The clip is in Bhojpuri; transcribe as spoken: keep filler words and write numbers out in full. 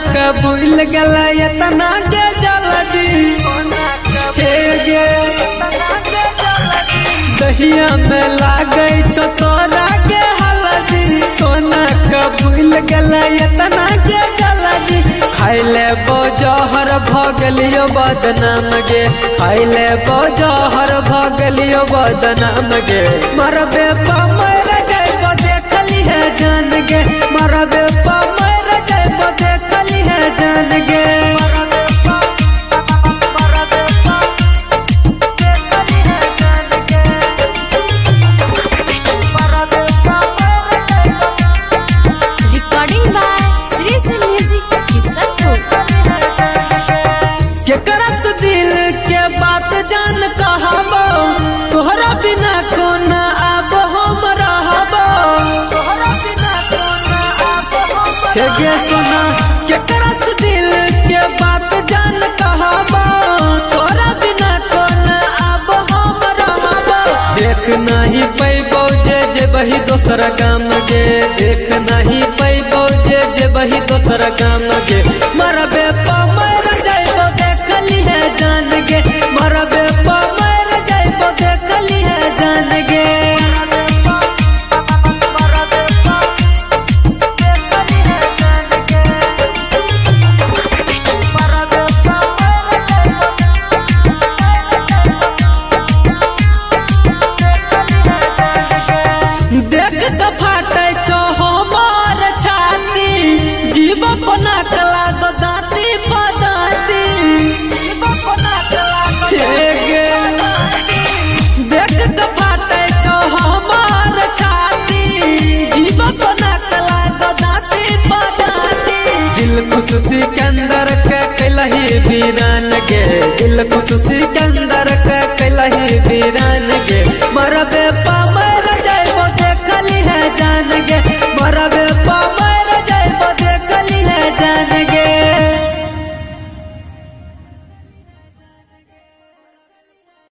के भूल गला इतना के जल्दी हे गे दहिया में लागे छो तोरा के हल्दी कोना के भूल गला इतना के जल्दी खाइले बोजहर भगलियो बदनाम गे खाइले बोजहर भगलियो बदनाम गे मरबे पा मर जाइबो देखली है जान गे मरबे पा मर जाइबो देखली है जान गे केकरस दिल के बात जान कहबो तोहरा बिना कोना अब हम रहबो हे गे सोना केकरस दिल के बात जान कहबो तोहरा बिना कोना अब हम रहबो देख नहीं पैबो जे जे बही दोसर गाम गे देख नहीं पैबो जे जे बही दोसर गाम गे मरबे पा मर जाइबो देखली है जान गे मरबे पा मर जाइबो देखली है जान गे देख तो फाटे छो हमार छाती जीव कोना कला